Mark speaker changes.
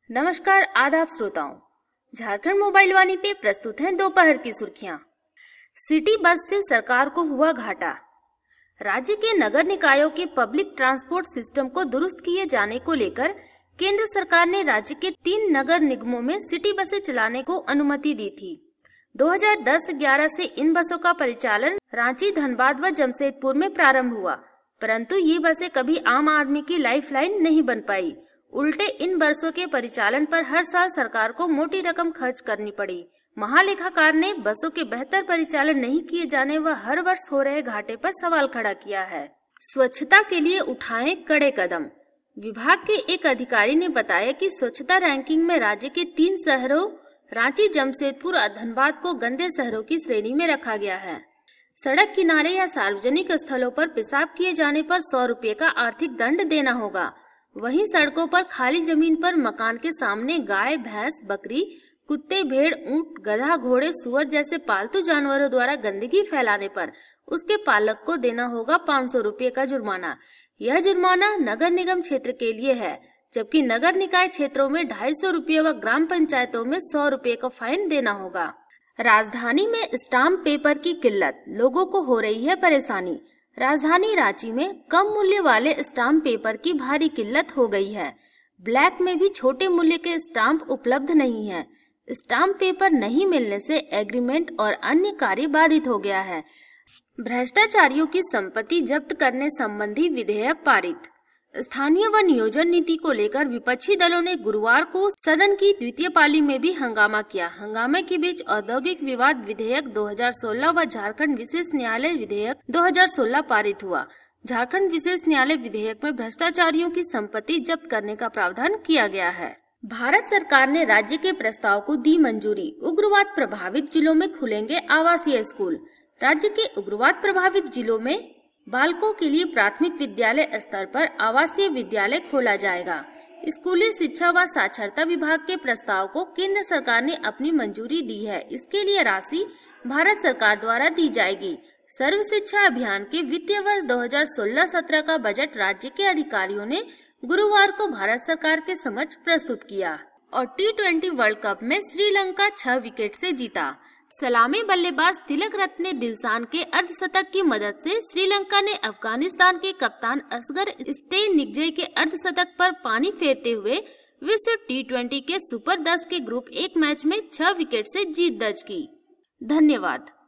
Speaker 1: नमस्कार आदाब श्रोताओं, झारखंड मोबाइल वाणी पे प्रस्तुत हैं दोपहर की सुर्खियां। सिटी बस से सरकार को हुआ घाटा। राज्य के नगर निकायों के पब्लिक ट्रांसपोर्ट सिस्टम को दुरुस्त किए जाने को लेकर केंद्र सरकार ने राज्य के 3 नगर निगमों में सिटी बसें चलाने को अनुमति दी थी। 2010-11 से इन बसों का परिचालन रांची, धनबाद व जमशेदपुर में प्रारंभ हुआ, परंतु ये बसें कभी आम आदमी की लाइफलाइन नहीं बन पाई। उल्टे इन बसों के परिचालन पर हर साल सरकार को मोटी रकम खर्च करनी पड़ी। महालेखाकार ने बसों के बेहतर परिचालन नहीं किए जाने व हर वर्ष हो रहे घाटे पर सवाल खड़ा किया है। स्वच्छता के लिए उठाएं कड़े कदम। विभाग के एक अधिकारी ने बताया कि स्वच्छता रैंकिंग में राज्य के 3 शहरों रांची, जमशेदपुर और धनबाद को गंदे शहरों की श्रेणी में रखा गया है। सड़क किनारे या सार्वजनिक स्थलों पर पेशाब किए जाने पर 100 रुपये का आर्थिक दंड देना होगा। वहीं सड़कों पर खाली जमीन पर मकान के सामने गाय, भैंस, बकरी, कुत्ते, भेड़, ऊंट, गधा, घोड़े, सुअर जैसे पालतू जानवरों द्वारा गंदगी फैलाने पर उसके पालक को देना होगा 500 रुपये का जुर्माना। यह जुर्माना नगर निगम क्षेत्र के लिए है, जबकि नगर निकाय क्षेत्रों में 250 रुपये व ग्राम पंचायतों में 100 रुपये का फाइन देना होगा। राजधानी में स्टाम्प पेपर की किल्लत, लोगों को हो रही है परेशानी। राजधानी रांची में कम मूल्य वाले स्टाम्प पेपर की भारी किल्लत हो गई है। ब्लैक में भी छोटे मूल्य के स्टाम्प उपलब्ध नहीं है। स्टाम्प पेपर नहीं मिलने से एग्रीमेंट और अन्य कार्य बाधित हो गया है। भ्रष्टाचारियों की संपत्ति जब्त करने संबंधी विधेयक पारित। स्थानीय व नियोजन नीति को लेकर विपक्षी दलों ने गुरुवार को सदन की द्वितीय पाली में भी हंगामा किया। हंगामे के बीच औद्योगिक विवाद विधेयक 2016 व झारखंड विशेष न्यायालय विधेयक 2016 पारित हुआ। झारखंड विशेष न्यायालय विधेयक में भ्रष्टाचारियों की संपत्ति जब्त करने का प्रावधान किया गया है। भारत सरकार ने राज्य के प्रस्ताव को दी मंजूरी। उग्रवाद प्रभावित जिलों में खुलेंगे आवासीय स्कूल। राज्य के उग्रवाद प्रभावित जिलों में बालकों के लिए प्राथमिक विद्यालय स्तर पर आवासीय विद्यालय खोला जाएगा। स्कूली शिक्षा व साक्षरता विभाग के प्रस्ताव को केंद्र सरकार ने अपनी मंजूरी दी है। इसके लिए राशि भारत सरकार द्वारा दी जाएगी। सर्व शिक्षा अभियान के वित्तीय वर्ष 2016-17 का बजट राज्य के अधिकारियों ने गुरुवार को भारत सरकार के समक्ष प्रस्तुत किया। और T20 वर्ल्ड कप में श्रीलंका 6 विकेट से जीता। सलामी बल्लेबाज तिलक रत्ने दिलशान के अर्धशतक की मदद से श्रीलंका ने अफगानिस्तान के कप्तान असगर स्टेनिग्जे के अर्धशतक पर पानी फेरते हुए विश्व T20 के सुपर 10 के ग्रुप 1 मैच में 6 विकेट से जीत दर्ज की। धन्यवाद।